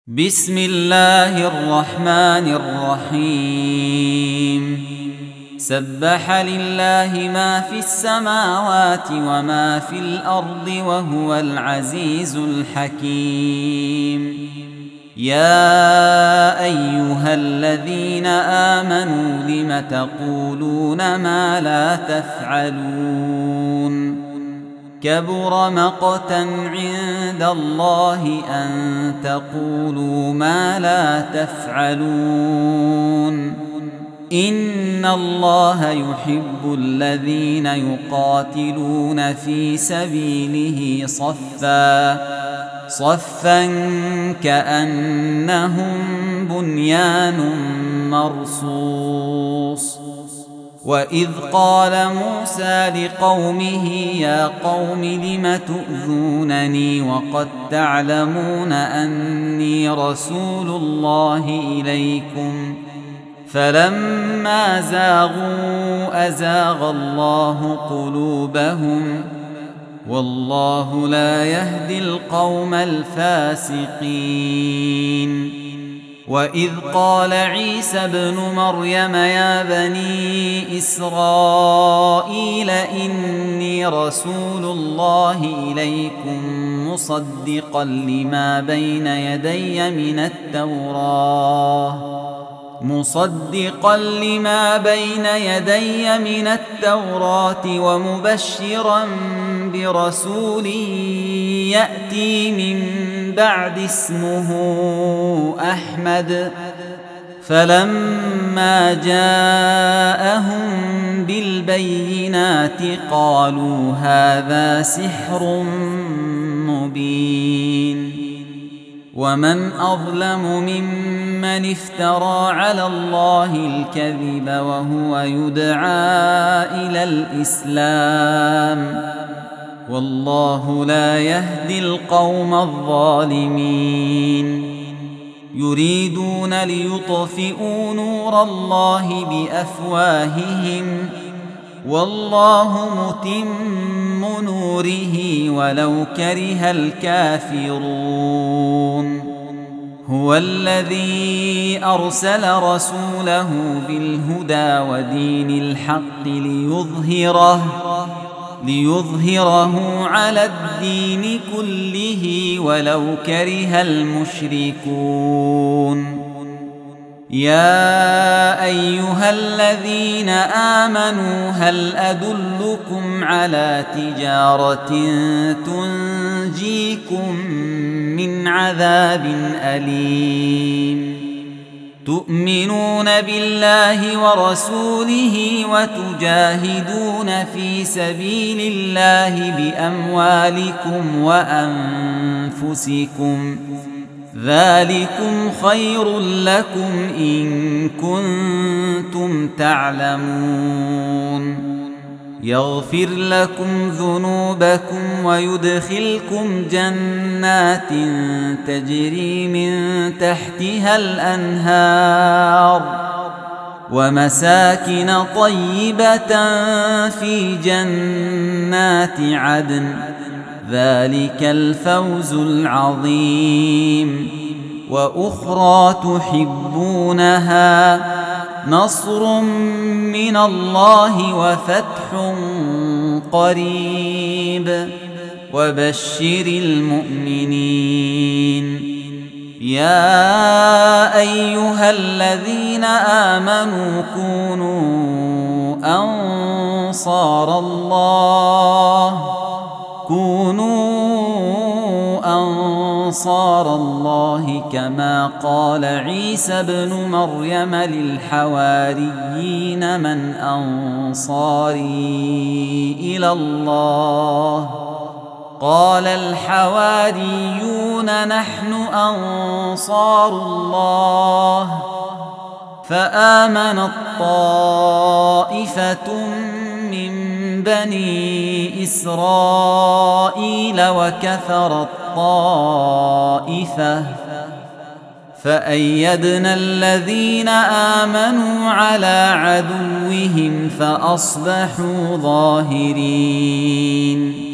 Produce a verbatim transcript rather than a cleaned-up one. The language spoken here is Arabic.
بسم الله الرحمن الرحيم سبح لله ما في السماوات وما في الأرض وهو العزيز الحكيم. يا أيها الذين آمنوا لم تقولون ما لا تفعلون كبر مقتا عند الله أن تقولوا ما لا تفعلون. إن الله يحب الذين يقاتلون في سبيله صفا صفا كأنهم بنيان مرصوص. وإذ قال موسى لقومه يا قوم لم تؤذونني وقد تعلمون أني رسول الله إليكم فلما زاغوا أزاغ الله قلوبهم والله لا يهدي القوم الفاسقين. وإذ قال عيسى ابن مريم يا بني إسرائيل إني رسول الله إليكم مصدقا لما بين يدي من التوراة مصدقا لما بين يدي من التوراة ومبشرا برسول يأتي من بعد اسمه أحمد. فلما جاءهم بالبينات قالوا هذا سحر مبين. ومن أظلم ممن افترى على الله الكذب وهو يدعى إلى الإسلام والله لا يهدي القوم الظالمين. يريدون ليطفئوا نور الله بأفواههم والله متم نوره ولو كره الكافرون. هو الذي أرسل رسوله بالهدى ودين الحق ليظهره ليظهره على الدين كله ولو كره المشركون. يا أيها الذين آمنوا هل أدلكم على تجارة تنجيكم من عذاب أليم تؤمنون بالله ورسوله وتجاهدون في سبيل الله بأموالكم وأنفسكم ذلكم خير لكم إن كنتم تعلمون. يغفر لكم ذنوبكم ويدخلكم جنات تجري من تحتها الأنهار ومساكن طيبة في جنات عدن ذلك الفوز العظيم. وأخرى تحبونها نصر من الله وفتح قريب وبشر المؤمنين. يا أيها الذين آمنوا كونوا أنصار الله كونوا أنصار الله كما قال عيسى ابن مريم للحواريين من أنصاري إلى الله قال الحواريون نحن أنصار الله. فآمنت طائفة من بني إسرائيل وكفرت طائفة فأيدنا الذين آمنوا على عدوهم فأصبحوا ظاهرين.